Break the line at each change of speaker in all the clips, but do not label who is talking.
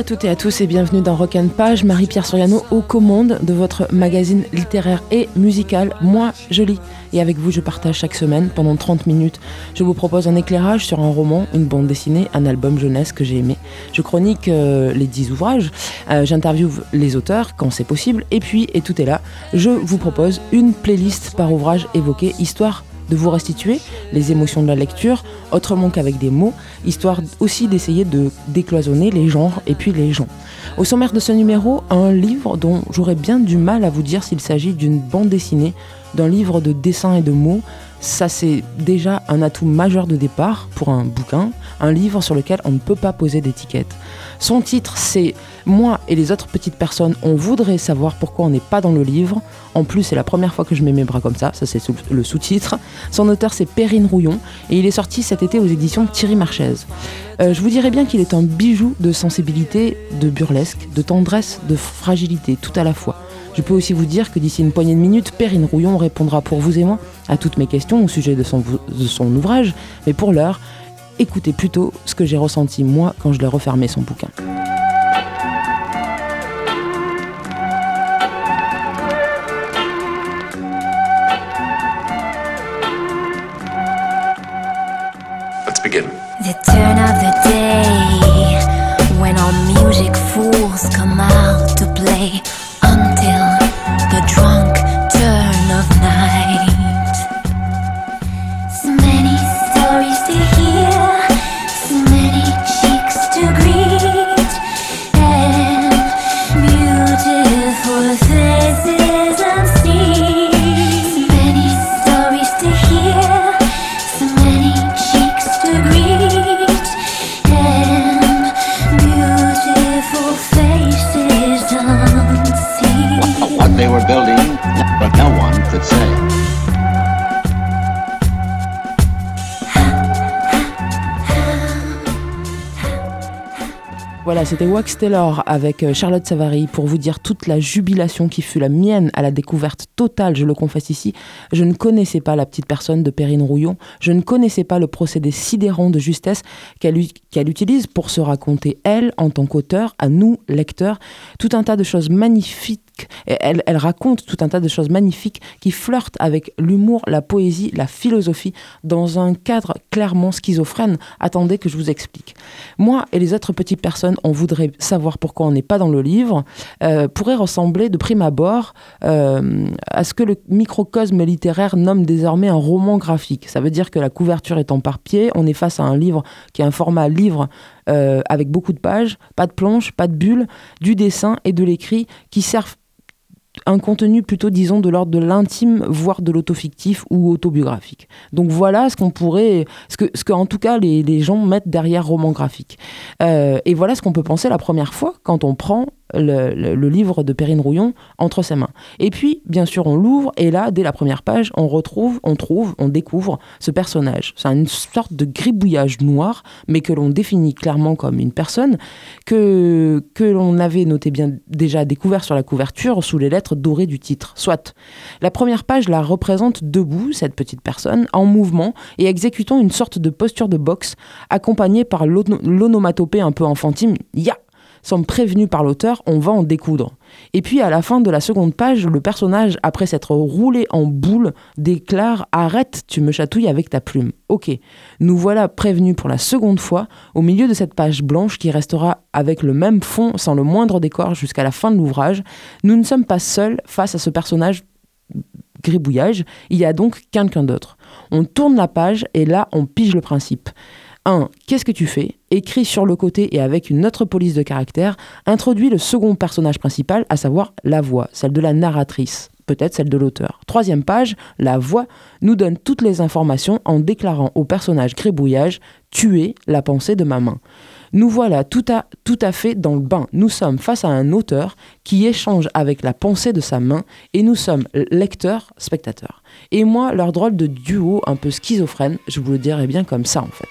à toutes et à tous et bienvenue dans Rock and Page, Marie-Pierre Soriano aux commandes de votre magazine littéraire et musical Moi je lis. Et avec vous je partage chaque semaine pendant 30 minutes. Je vous propose un éclairage sur un roman, une bande dessinée, un album jeunesse que j'ai aimé. Je chronique les 10 ouvrages, j'interviewe les auteurs quand c'est possible et puis, et tout est là, je vous propose une playlist par ouvrage évoqué, histoire de vous restituer les émotions de la lecture, autrement qu'avec des mots, histoire aussi d'essayer de décloisonner les genres et puis les gens. Au sommaire de ce numéro, un livre dont j'aurais bien du mal à vous dire s'il s'agit d'une bande dessinée, d'un livre de dessins et de mots. Ça, c'est déjà un atout majeur de départ pour un bouquin, un livre sur lequel on ne peut pas poser d'étiquette. Son titre, c'est « Moi et les autres petites personnes, on voudrait savoir pourquoi on n'est pas dans le livre ». En plus, c'est la première fois que je mets mes bras comme ça c'est le sous-titre. Son auteur, c'est Perrine Rouillon, et il est sorti cet été aux éditions Thierry Marchais. Je vous dirais bien qu'il est un bijou de sensibilité, de burlesque, de tendresse, de fragilité, tout à la fois. Je peux aussi vous dire que d'ici une poignée de minutes, Perrine Rouillon répondra pour vous et moi à toutes mes questions au sujet de son ouvrage. Mais pour l'heure, écoutez plutôt ce que j'ai ressenti moi quand je l'ai refermé son bouquin.
Let's begin.
The turn of the day when all music fools come out to play until the drunk turn of night. So many stories to hear, so many cheeks to greet, and beautiful faces unseen. So many stories to hear, so many cheeks to greet, and beautiful faces unseen.
What they were building, but no one could say.
Voilà, c'était Wax Taylor avec Charlotte Savary pour vous dire toute la jubilation qui fut la mienne à la découverte totale, je le confesse ici. Je ne connaissais pas la petite personne de Perrine Rouillon, je ne connaissais pas le procédé sidérant de justesse qu'elle utilise pour se raconter, elle, en tant qu'auteur, à nous, lecteurs, tout un tas de choses magnifiques. Elle raconte tout un tas de choses magnifiques qui flirtent avec l'humour, la poésie, la philosophie, dans un cadre clairement schizophrène. Attendez que je vous explique. Moi et les autres petites personnes, on voudrait savoir pourquoi on n'est pas dans le livre, pourrait ressembler de prime abord à ce que le microcosme littéraire nomme désormais un roman graphique. Ça veut dire que la couverture est éparpillée, on est face à un livre qui est un format livre avec beaucoup de pages, pas de planches, pas de bulles, du dessin et de l'écrit qui servent un contenu plutôt, disons, de l'ordre de l'intime, voire de l'autofictif ou autobiographique. Donc voilà ce qu'on pourrait, ce que en tout cas les gens mettent derrière roman graphique. Et voilà ce qu'on peut penser la première fois quand on prend le livre de Perrine Rouillon entre ses mains. Et puis, bien sûr, on l'ouvre et là, dès la première page, on découvre ce personnage. C'est une sorte de gribouillage noir, mais que l'on définit clairement comme une personne que l'on avait déjà découvert sur la couverture sous les lettres dorées du titre. Soit, la première page la représente debout, cette petite personne, en mouvement et exécutant une sorte de posture de boxe, accompagnée par l'onomatopée un peu enfantine « Ya !» Sommes prévenus par l'auteur, on va en découdre. Et puis à la fin de la seconde page, le personnage, après s'être roulé en boule, déclare « Arrête, tu me chatouilles avec ta plume ». Ok, nous voilà prévenus pour la seconde fois, au milieu de cette page blanche qui restera avec le même fond, sans le moindre décor jusqu'à la fin de l'ouvrage. Nous ne sommes pas seuls face à ce personnage gribouillage, il y a donc quelqu'un d'autre. On tourne la page et là on pige le principe. 1. Qu'est-ce que tu fais ? Écrit sur le côté et avec une autre police de caractère, introduit le second personnage principal, à savoir la voix, celle de la narratrice, peut-être celle de l'auteur. Troisième page, la voix nous donne toutes les informations en déclarant au personnage gribouillage « Tuer la pensée de ma main ». Nous voilà tout à fait dans le bain. Nous sommes face à un auteur qui échange avec la pensée de sa main et nous sommes lecteurs, spectateurs. Et moi, leur drôle de duo un peu schizophrène, je vous le dirais bien comme ça en fait.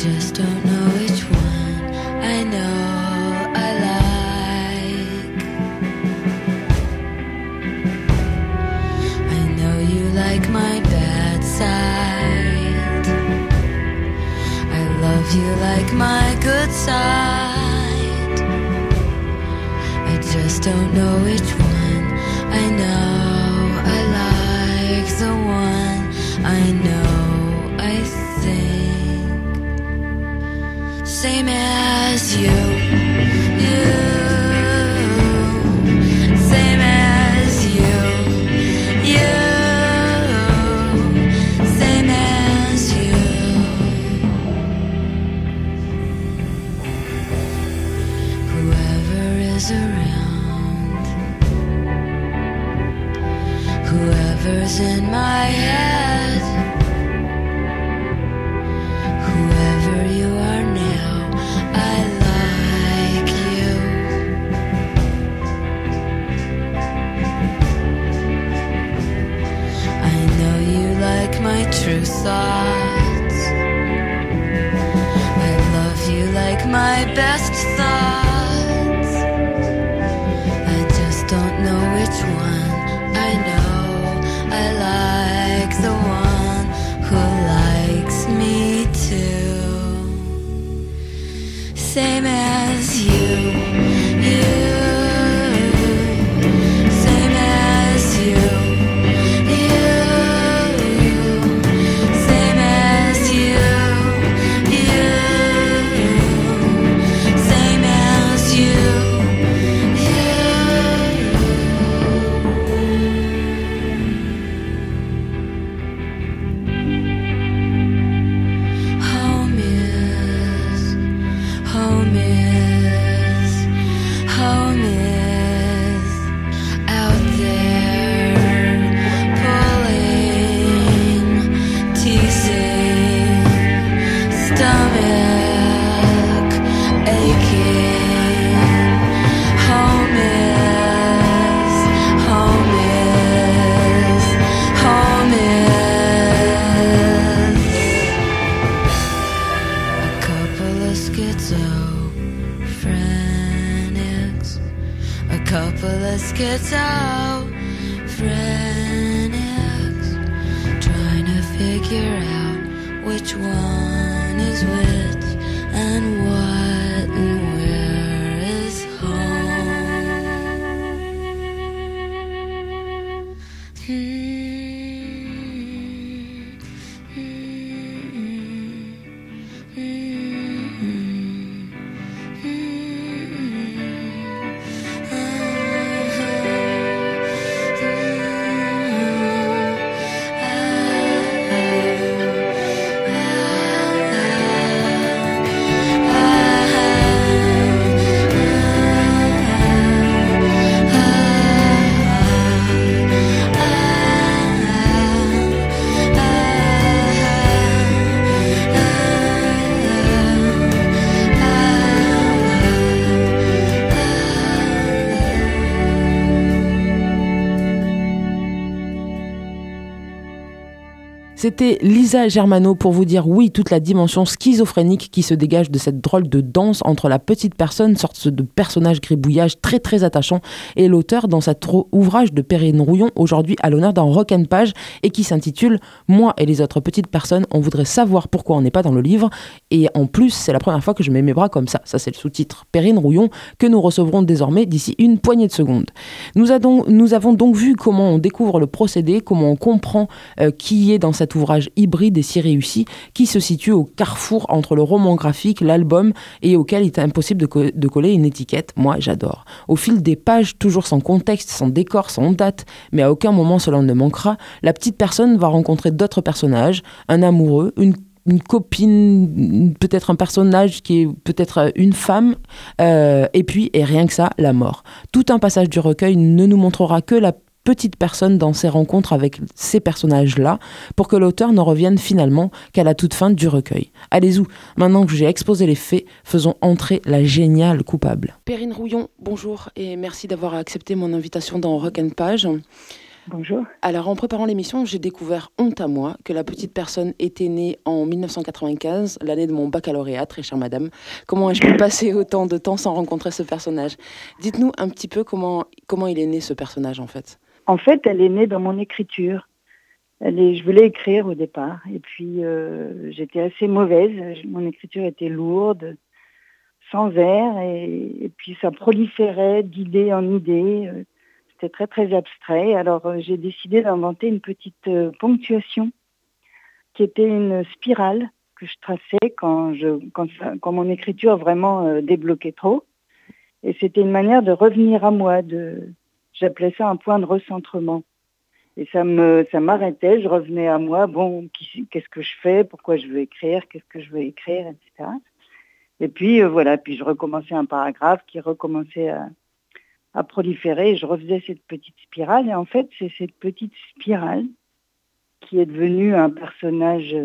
just don't know which one I know I like. I know you like my bad side. I love you like my good side. I just don't know which one I know I like. The one I know I think same as you, same as you, same as you. Whoever is around, whoever's in my head, whoever you are now, I like you. I know you like my true thoughts. I love you like my best thoughts. I just don't know which one I know I like. The one who likes me too, same as you, same as you, same as you, same as you. Home is out there pulling, teasing, stomach aching. Home is a couple of schizophrenics, a couple of schizophrenics, trying to figure out which one is which and what and where is home.
C'était Lisa Germano pour vous dire oui, toute la dimension schizophrénique qui se dégage de cette drôle de danse entre la petite personne, sorte de personnage gribouillage très très attachant, et l'auteur dans cet ouvrage de Perrine Rouillon, aujourd'hui à l'honneur d'un Rock and Page, et qui s'intitule « Moi et les autres petites personnes, on voudrait savoir pourquoi on n'est pas dans le livre ». Et en plus, c'est la première fois que je mets mes bras comme ça. Ça, c'est le sous-titre Perrine Rouillon que nous recevrons désormais d'ici une poignée de secondes. Nous avons donc vu comment on découvre le procédé, comment on comprend qui est dans cet ouvrage hybride et si réussi, qui se situe au carrefour entre le roman graphique, l'album, et auquel il est impossible de coller une étiquette. Moi, j'adore. Au fil des pages, toujours sans contexte, sans décor, sans date, mais à aucun moment cela ne manquera, la petite personne va rencontrer d'autres personnages, un amoureux, une copine, peut-être un personnage qui est peut-être une femme, et puis, et rien que ça, la mort. Tout un passage du recueil ne nous montrera que la petite personne dans ses rencontres avec ces personnages-là, pour que l'auteur ne revienne finalement qu'à la toute fin du recueil. Allez-y, maintenant que j'ai exposé les faits, faisons entrer la géniale coupable. Perrine Rouillon, bonjour et merci d'avoir accepté mon invitation dans Rock and Page.
Bonjour.
Alors, en préparant l'émission, j'ai découvert, honte à moi, que la petite personne était née en 1995, l'année de mon baccalauréat, très chère madame. Comment ai-je pu passer autant de temps sans rencontrer ce personnage? Dites-nous un petit peu comment il est né, ce personnage, en fait.
En fait, elle est née dans mon écriture. Je voulais écrire au départ, et puis j'étais assez mauvaise. Mon écriture était lourde, sans air, et puis ça proliférait d'idée en idée. C'était très très abstrait. Alors j'ai décidé d'inventer une petite ponctuation qui était une spirale que je traçais quand mon écriture vraiment débloquait trop. Et c'était une manière de revenir à moi. J'appelais ça un point de recentrement. Et ça m'arrêtait, je revenais à moi, bon, qu'est-ce que je fais, pourquoi je veux écrire, qu'est-ce que je veux écrire, etc. Et puis voilà, puis je recommençais un paragraphe qui recommençait à proliférer, et je refaisais cette petite spirale. Et en fait, c'est cette petite spirale qui est devenue un personnage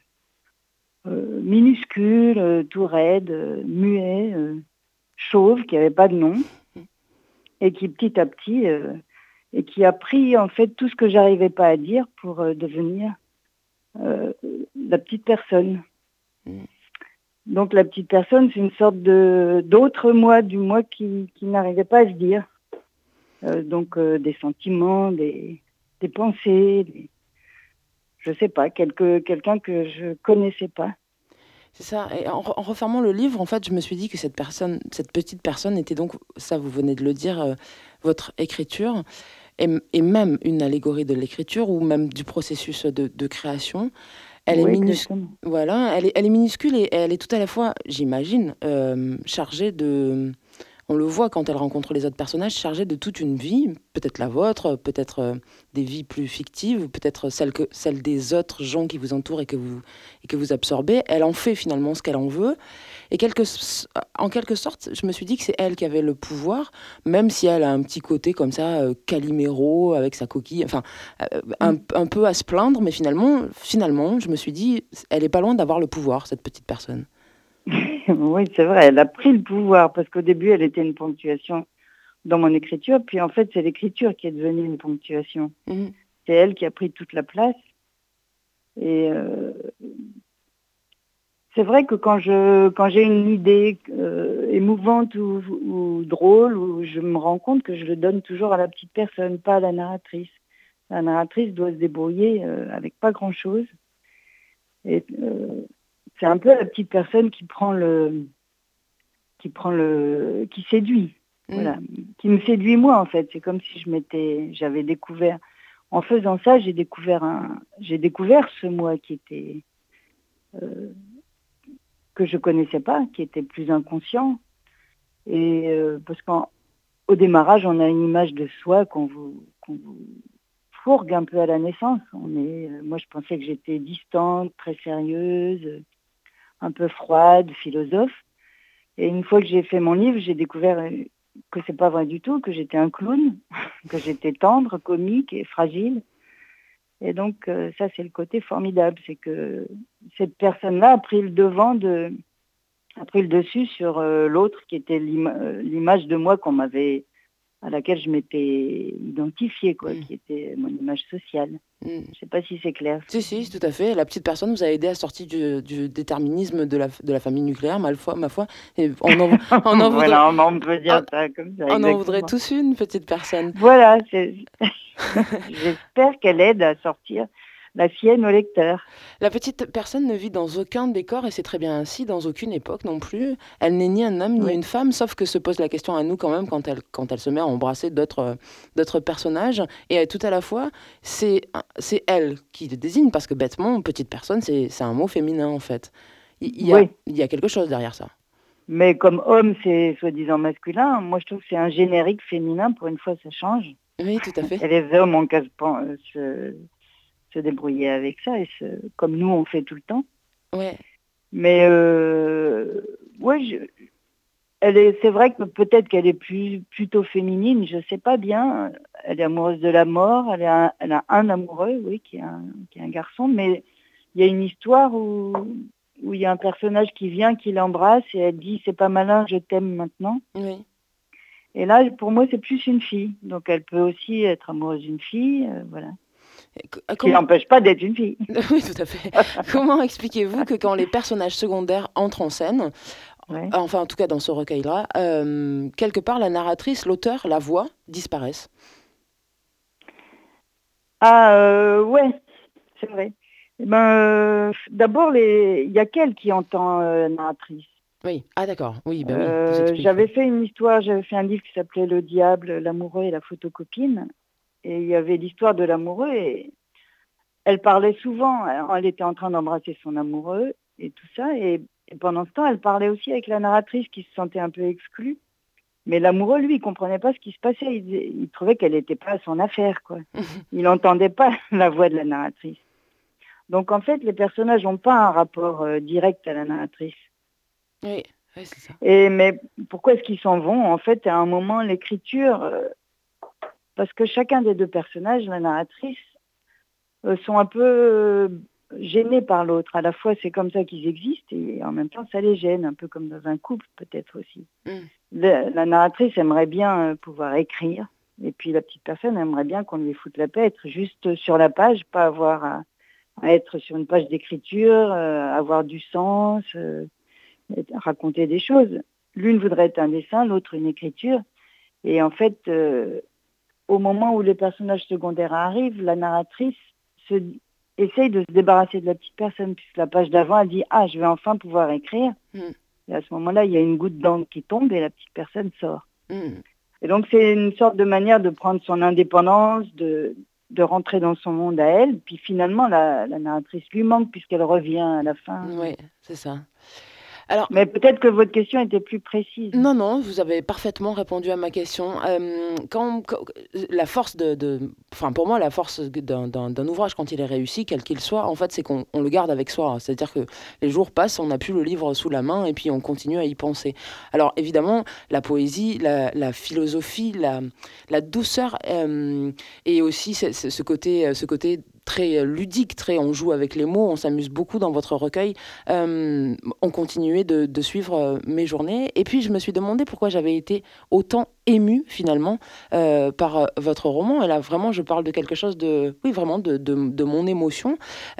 minuscule, tout raide, muet, chauve, qui n'avait pas de nom, et qui petit à petit... et qui a pris en fait tout ce que j'arrivais pas à dire pour devenir la petite personne. Donc la petite personne, c'est une sorte d'autre moi, du moi qui n'arrivait pas à se dire. Donc des sentiments, des pensées, je sais pas, quelqu'un que je connaissais pas.
C'est ça. Et en refermant le livre, en fait, je me suis dit que cette petite personne était donc, ça vous venez de le dire, votre écriture, et même une allégorie de l'écriture ou même du processus de création. Elle est
Oui,
minuscule.
exactement.
Voilà, elle est minuscule et elle est tout à la fois, j'imagine, chargée de. On le voit quand elle rencontre les autres personnages, chargée de toute une vie, peut-être la vôtre, peut-être des vies plus fictives, peut-être celle des autres gens qui vous entourent et que vous absorbez. Elle en fait finalement ce qu'elle en veut. Et en quelque sorte, je me suis dit que c'est elle qui avait le pouvoir, même si elle a un petit côté comme ça, Calimero, avec sa coquille, enfin, un peu à se plaindre, mais finalement, je me suis dit, elle est pas loin d'avoir le pouvoir, cette petite personne.
Oui, c'est vrai, elle a pris le pouvoir, parce qu'au début, elle était une ponctuation dans mon écriture, puis en fait, c'est l'écriture qui est devenue une ponctuation.
Mhm.
C'est elle qui a pris toute la place. Et c'est vrai que quand j'ai une idée émouvante ou drôle, où je me rends compte que je le donne toujours à la petite personne, pas à la narratrice. La narratrice doit se débrouiller avec pas grand-chose. Et c'est un peu la petite personne qui séduit. Voilà, qui me séduit moi en fait. C'est comme si j'avais découvert, en faisant ça, j'ai découvert ce moi qui était que je connaissais pas, qui était plus inconscient. Et parce qu'au démarrage, on a une image de soi qu'on vous fourgue un peu à la naissance. Moi, je pensais que j'étais distante, très sérieuse, un peu froide, philosophe. Et une fois que j'ai fait mon livre, j'ai découvert que c'est pas vrai du tout, que j'étais un clown, que j'étais tendre, comique et fragile. Et donc, ça, c'est le côté formidable. C'est que cette personne-là a pris le dessus sur l'autre qui était l'image de moi à laquelle je m'étais identifiée, quoi, qui était mon image sociale. Je sais pas si c'est clair.
Si, tout à fait. La petite personne vous a aidé à sortir du déterminisme de la famille nucléaire, ma foi. Et on
voilà, on peut dire ça comme ça,
on en
exactement.
voudrait tous une petite personne.
Voilà, j'espère qu'elle aide à sortir la sienne au lecteur.
La petite personne ne vit dans aucun décor, et c'est très bien ainsi, dans aucune époque non plus. Elle n'est ni un homme ni une femme, sauf que se pose la question à nous quand même quand elle se met à embrasser d'autres personnages. Et tout à la fois, c'est elle qui le désigne, parce que bêtement, petite personne, c'est un mot féminin en fait. Il y a quelque chose derrière ça.
Mais comme homme, c'est soi-disant masculin. Moi, je trouve que c'est un générique féminin. Pour une fois, ça change.
Oui, tout à fait.
Et les hommes ont qu'à se débrouiller avec ça, comme nous on fait tout le temps.
Ouais.
Mais c'est vrai que peut-être qu'elle est plutôt féminine, je sais pas bien. Elle est amoureuse de la mort, elle a un amoureux, oui, qui est un garçon, mais il y a une histoire où il y a un personnage qui vient, qui l'embrasse et elle dit c'est pas malin, je t'aime maintenant.
Oui.
Et là, pour moi, c'est plus une fille. Donc, elle peut aussi être amoureuse d'une fille, voilà. Ce qui n'empêche pas d'être une fille.
Oui, tout à fait. Comment expliquez-vous que quand les personnages secondaires entrent en scène,
Ouais.
enfin en tout cas dans ce recueil-là, quelque part la narratrice, l'auteur, la voix disparaissent?
Ouais, c'est vrai. Eh ben, d'abord, il y a qu'elle qui entend la narratrice.
Oui, ah d'accord, oui, ben oui, tout s'explique.
J'avais fait une histoire, j'avais fait un livre qui s'appelait Le diable, l'amoureux et la photocopine. Et il y avait l'histoire de l'amoureux et elle parlait souvent. Elle était en train d'embrasser son amoureux et tout ça. Et pendant ce temps, elle parlait aussi avec la narratrice qui se sentait un peu exclue. Mais l'amoureux, lui, il comprenait pas ce qui se passait. Il trouvait qu'elle n'était pas à son affaire, quoi. Il n'entendait pas la voix de la narratrice. Donc, en fait, les personnages n'ont pas un rapport direct à la narratrice.
Oui, oui, c'est ça.
Mais pourquoi est-ce qu'ils s'en vont? En fait, à un moment, l'écriture, parce que chacun des deux personnages, la narratrice, sont un peu gênés par l'autre. À la fois, c'est comme ça qu'ils existent et en même temps, ça les gêne, un peu comme dans un couple peut-être aussi. La narratrice aimerait bien pouvoir écrire et puis la petite personne aimerait bien qu'on lui foute la paix, être juste sur la page, pas avoir à être sur une page d'écriture, avoir du sens, raconter des choses. L'une voudrait être un dessin, l'autre une écriture. Et en fait, au moment où les personnages secondaires arrivent, la narratrice essaye de se débarrasser de la petite personne, puisque la page d'avant, elle dit « Ah, je vais enfin pouvoir écrire ». Et à ce moment-là, il y a une goutte d'encre qui tombe et la petite personne sort. Et donc, c'est une sorte de manière de prendre son indépendance, de rentrer dans son monde à elle. Puis finalement, la narratrice lui manque puisqu'elle revient à la fin.
Oui, c'est ça. Alors,
mais peut-être que votre question était plus précise.
Non, vous avez parfaitement répondu à ma question. Quand la force enfin pour moi, la force d'un ouvrage quand il est réussi, quel qu'il soit, en fait, c'est qu'on le garde avec soi. C'est-à-dire que les jours passent, on n'a plus le livre sous la main et puis on continue à y penser. Alors évidemment, la poésie, la philosophie, la douceur et aussi ce côté très ludique, on joue avec les mots, on s'amuse beaucoup dans votre recueil, on continuait de suivre mes journées. Et puis je me suis demandé pourquoi j'avais été autant émue finalement par votre roman. Et là vraiment je parle de quelque chose vraiment de mon émotion.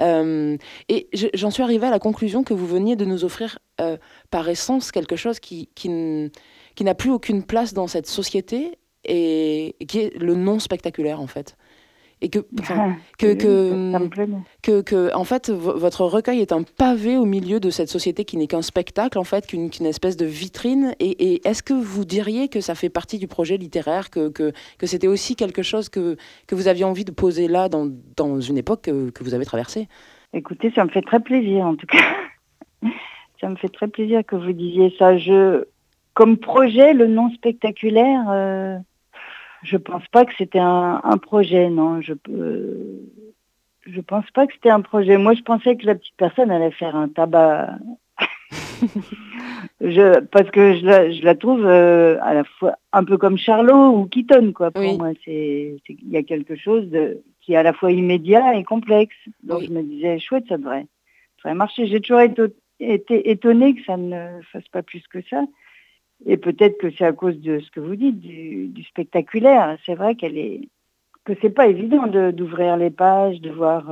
Et j'en suis arrivée à la conclusion que vous veniez de nous offrir par essence quelque chose qui n'a plus aucune place dans cette société et qui est le non spectaculaire en fait. Et en fait, votre recueil est un pavé au milieu de cette société qui n'est qu'un spectacle, en fait, qu'une espèce de vitrine. Et est-ce que vous diriez que ça fait partie du projet littéraire, que c'était aussi quelque chose que vous aviez envie de poser là, dans une époque que vous avez traversée?
Écoutez, ça me fait très plaisir, en tout cas. Ça me fait très plaisir que vous disiez ça. Comme projet, le non spectaculaire... je pense pas que c'était un projet, non. Je pense pas que c'était un projet. Moi, je pensais que la petite personne allait faire un tabac. Parce que je la trouve à la fois un peu comme Charlot ou Keaton, quoi. Pour moi, il y a quelque chose qui est à la fois immédiat et complexe. Donc je me disais, chouette, ça devrait marcher. J'ai toujours été étonnée que ça ne fasse pas plus que ça. Et peut-être que c'est à cause de ce que vous dites, du spectaculaire. C'est vrai que c'est pas évident d'ouvrir les pages, de voir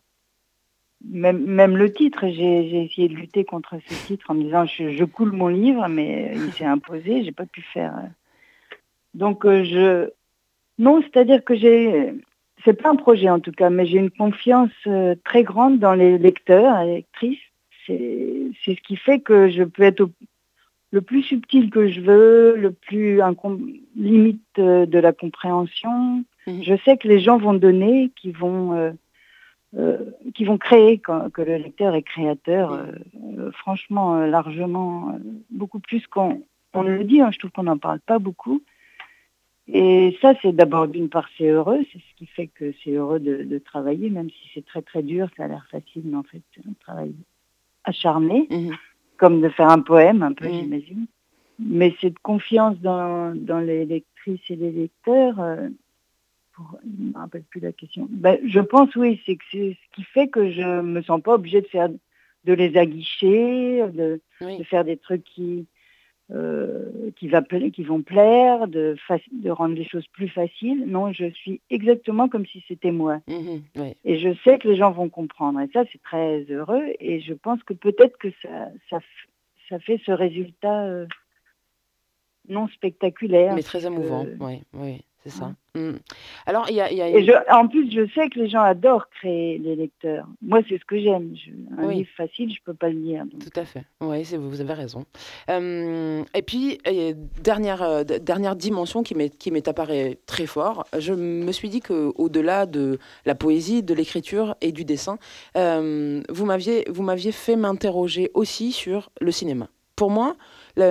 même le titre. J'ai essayé de lutter contre ce titre en me disant je coule mon livre, mais il s'est imposé, j'ai pas pu faire. Donc non, c'est-à-dire que c'est pas un projet en tout cas, mais j'ai une confiance très grande dans les lecteurs et lectrices. C'est ce qui fait que je peux être le plus subtil que je veux, le plus limite de la compréhension. Je sais que les gens vont donner, qui vont créer, que le lecteur est créateur, franchement, largement, beaucoup plus qu'on le dit. Je trouve qu'on n'en parle pas beaucoup. Et ça, c'est d'abord, d'une part, c'est heureux. C'est ce qui fait que c'est heureux de travailler, même si c'est très, très dur. Ça a l'air facile, mais en fait, c'est un travail acharné. Comme de faire un poème, un peu, j'imagine. Mais cette confiance dans les lectrices et les lecteurs, je ne me rappelle plus la question. Je pense, oui, c'est ce qui fait que je ne me sens pas obligée de les aguicher, de faire des trucs qui vont plaire, de rendre les choses plus faciles. Non, je suis exactement comme si c'était moi.
Ouais.
Et je sais que les gens vont comprendre. Et ça, c'est très heureux. Et je pense que peut-être que ça fait ce résultat non spectaculaire.
Mais très émouvant, oui, c'est ça. Alors,
En plus, je sais que les gens adorent créer les lecteurs. Moi, c'est ce que j'aime. Un livre facile, je ne peux pas le lire. Donc.
Tout à fait. Oui, vous avez raison. Et puis, dernière dimension qui m'est apparue très fort, je me suis dit qu'au-delà de la poésie, de l'écriture et du dessin, vous m'aviez fait m'interroger aussi sur le cinéma. Pour moi, les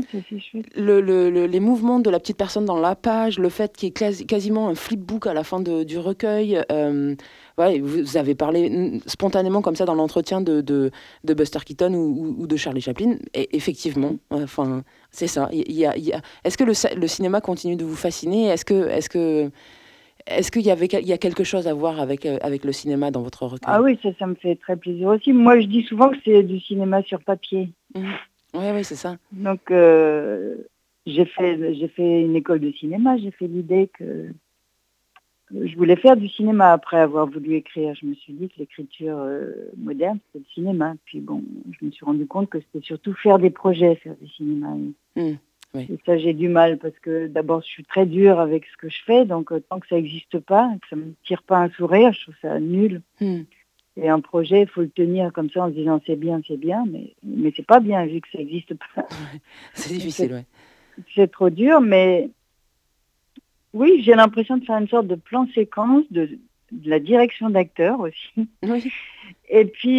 mouvements de la petite personne dans la page, le fait qu'il y ait quasiment un flipbook à la fin du recueil, vous avez parlé spontanément comme ça dans l'entretien de Buster Keaton ou de Charlie Chaplin, et effectivement, c'est ça. Est-ce que le cinéma continue de vous fasciner ? Est-ce qu'il y a quelque chose à voir avec le cinéma dans votre recueil ?
Ah oui, ça me fait très plaisir aussi. Moi, je dis souvent que c'est du cinéma sur papier.
Oui, c'est ça.
Donc, j'ai fait une école de cinéma. J'ai fait l'idée que je voulais faire du cinéma après avoir voulu écrire. Je me suis dit que l'écriture moderne, c'était le cinéma. Puis bon, je me suis rendu compte que c'était surtout faire des projets, faire du cinéma.
Oui.
Et ça, j'ai du mal parce que d'abord, je suis très dure avec ce que je fais. Donc, tant que ça n'existe pas, que ça ne me tire pas un sourire, je trouve ça nul. Et un projet, il faut le tenir comme ça en se disant c'est bien, mais c'est pas bien vu que ça n'existe pas.
C'est difficile, oui.
C'est trop dur, mais oui, j'ai l'impression de faire une sorte de plan séquence, de la direction d'acteur aussi.
Oui.
Et puis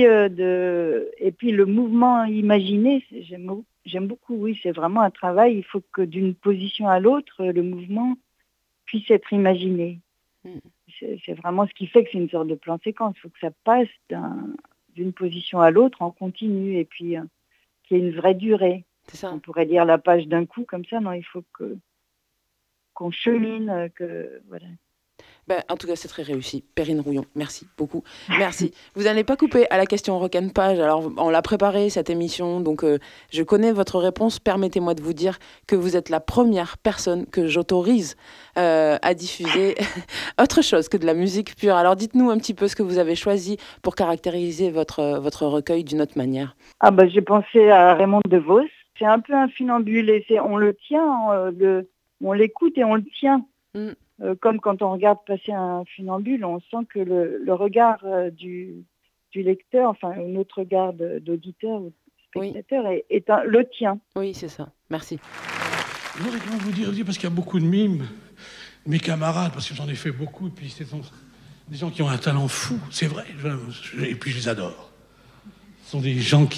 le mouvement imaginé, j'aime beaucoup, oui, c'est vraiment un travail. Il faut que d'une position à l'autre, le mouvement puisse être imaginé. C'est vraiment ce qui fait que c'est une sorte de plan séquence. Il faut que ça passe d'une position à l'autre en continu et puis qu'il y ait une vraie durée.
C'est ça.
On pourrait lire la page d'un coup comme ça. Non, il faut qu'on chemine, voilà.
En tout cas, c'est très réussi. Perrine Rouillon, merci beaucoup. Merci. Vous n'allez pas couper à la question Rock'n Page. Alors, on l'a préparée, cette émission, donc je connais votre réponse. Permettez-moi de vous dire que vous êtes la première personne que j'autorise à diffuser autre chose que de la musique pure. Alors, dites-nous un petit peu ce que vous avez choisi pour caractériser votre recueil d'une autre manière.
J'ai pensé à Raymond DeVos. C'est un peu un funambule et on le tient, on l'écoute et on le tient. Comme quand on regarde passer un funambule, on sent que le regard du lecteur, enfin notre regard d'auditeur ou de spectateur est le tien.
Oui, c'est ça. Merci.
Je voudrais quand même vous dire, parce qu'il y a beaucoup de mimes, mes camarades, parce que j'en ai fait beaucoup, et puis c'est des gens qui ont un talent fou, c'est vrai, et puis je les adore. Ce sont des gens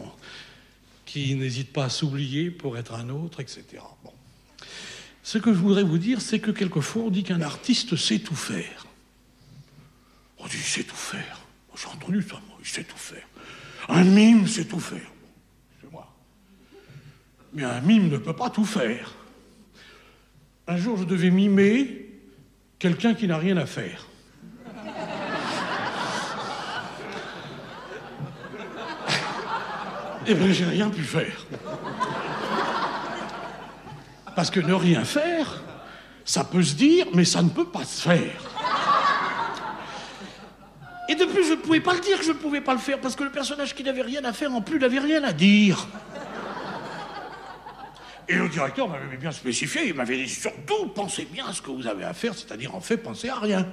qui n'hésitent pas à s'oublier pour être un autre, etc. Bon. Ce que je voudrais vous dire, c'est que quelquefois, on dit qu'un artiste sait tout faire. On dit, il sait tout faire. J'ai entendu ça, moi, il sait tout faire. Un mime sait tout faire. C'est moi. Mais un mime ne peut pas tout faire. Un jour, je devais mimer quelqu'un qui n'a rien à faire. Eh bien, j'ai rien pu faire. Parce que ne rien faire, ça peut se dire, mais ça ne peut pas se faire. Et de plus, je ne pouvais pas le dire que je ne pouvais pas le faire, parce que le personnage qui n'avait rien à faire, en plus, n'avait rien à dire. Et le directeur m'avait bien spécifié, il m'avait dit, surtout, pensez bien à ce que vous avez à faire, c'est-à-dire, en fait, pensez à rien.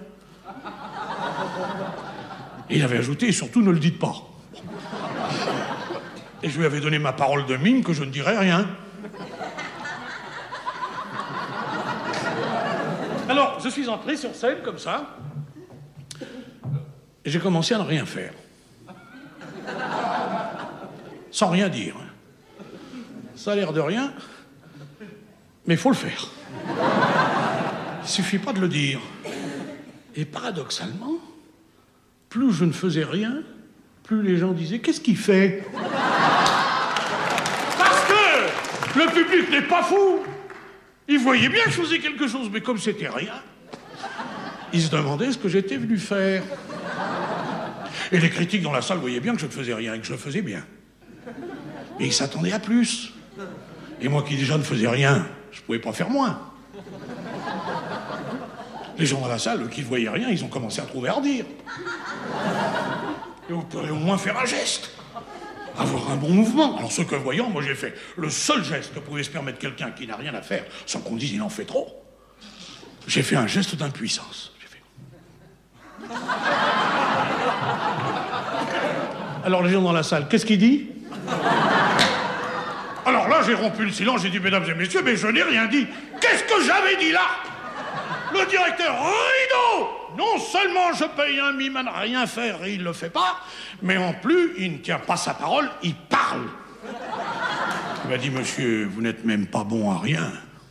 Et il avait ajouté, et surtout, ne le dites pas. Et je lui avais donné ma parole de mime que je ne dirais rien. Alors, je suis entré sur scène, comme ça, et j'ai commencé à ne rien faire. Sans rien dire. Ça a l'air de rien, mais il faut le faire. Il suffit pas de le dire. Et paradoxalement, plus je ne faisais rien, plus les gens disaient « Qu'est-ce qu'il fait ?» Parce que le public n'est pas fou. Il voyait bien que je faisais quelque chose, mais comme c'était rien, il se demandait ce que j'étais venu faire. Et les critiques dans la salle voyaient bien que je ne faisais rien et que je le faisais bien. Mais ils s'attendaient à plus. Et moi qui déjà ne faisais rien, je pouvais pas faire moins. Les gens dans la salle, qui ne voyaient rien, ils ont commencé à trouver à redire. Et vous pourrez au moins faire un geste. Avoir un bon mouvement. Alors ce que voyant, moi j'ai fait le seul geste que pouvait se permettre quelqu'un qui n'a rien à faire, sans qu'on dise il en fait trop. J'ai fait un geste d'impuissance. J'ai fait... Alors les gens dans la salle, qu'est-ce qu'il dit? Alors là j'ai rompu le silence, j'ai dit mesdames et messieurs, mais je n'ai rien dit. Qu'est-ce que j'avais dit là? Le directeur, rideau! Non seulement je paye un mime à ne rien faire et il le fait pas, mais en plus, il ne tient pas sa parole, il parle. Il m'a dit, monsieur, vous n'êtes même pas bon à rien.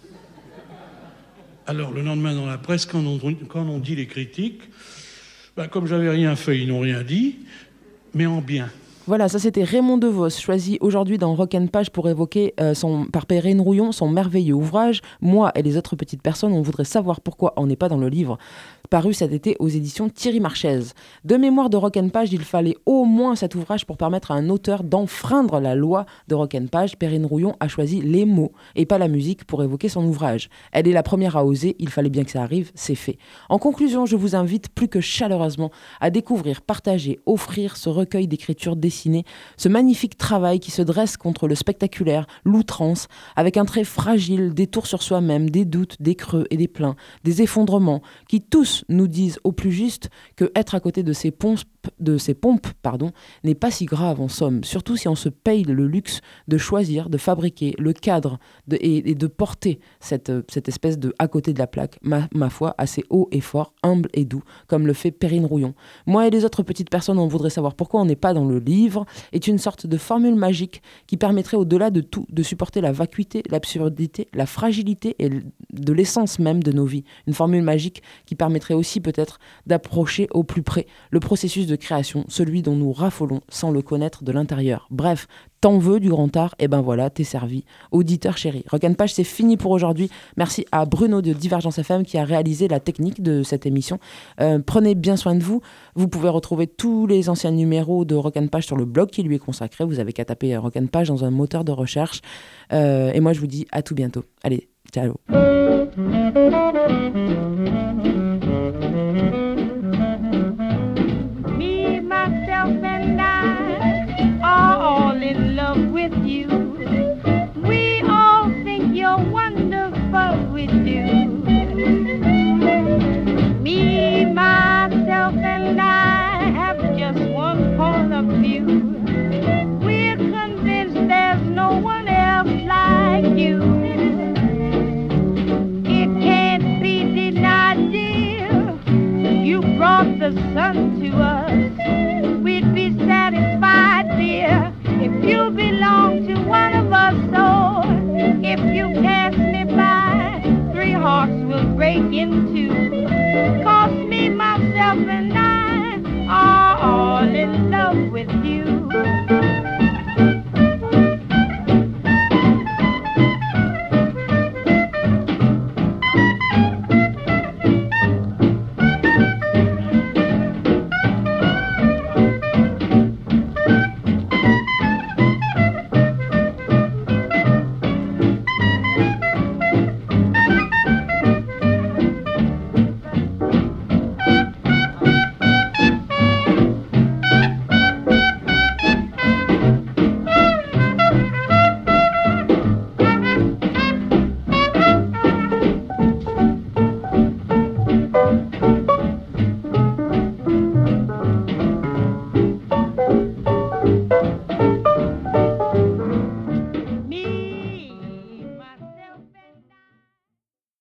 Alors, le lendemain dans la presse, quand on dit les critiques, comme j'avais rien fait, ils n'ont rien dit, mais en bien.
Voilà, ça c'était Raymond DeVos, choisi aujourd'hui dans Rock & Page pour évoquer par Perrine Rouillon son merveilleux ouvrage « Moi et les autres petites personnes, on voudrait savoir pourquoi on n'est pas dans le livre », paru cet été aux éditions Thierry Marchais. De mémoire de Rock & Page, il fallait au moins cet ouvrage pour permettre à un auteur d'enfreindre la loi de Rock & Page. Perrine Rouillon a choisi les mots et pas la musique pour évoquer son ouvrage. Elle est la première à oser, il fallait bien que ça arrive, c'est fait. En conclusion, je vous invite plus que chaleureusement à découvrir, partager, offrir ce recueil d'écriture dessinée, ce magnifique travail qui se dresse contre le spectaculaire, l'outrance, avec un trait fragile, des tours sur soi-même, des doutes, des creux et des pleins, des effondrements, qui tous nous disent au plus juste que être à côté de ces pompes n'est pas si grave en somme, surtout si on se paye le luxe de choisir, de fabriquer le cadre et de porter cette espèce de à côté de la plaque, ma foi, assez haut et fort, humble et doux, comme le fait Perrine Rouillon. Moi et les autres petites personnes, on voudrait savoir pourquoi on n'est pas dans le livre, est une sorte de formule magique qui permettrait au-delà de tout de supporter la vacuité, l'absurdité, la fragilité et de l'essence même de nos vies. Une formule magique qui permettrait aussi peut-être d'approcher au plus près le processus de création, celui dont nous raffolons sans le connaître de l'intérieur. Bref, t'en veux du grand art, et ben voilà, t'es servi. Auditeur chéri. Rock & Page, c'est fini pour aujourd'hui. Merci à Bruno de Divergence FM qui a réalisé la technique de cette émission. Prenez bien soin de vous. Vous pouvez retrouver tous les anciens numéros de Rock & Page sur le blog qui lui est consacré. Vous avez qu'à taper Rock & Page dans un moteur de recherche. Et moi, je vous dis à tout bientôt. Allez, ciao.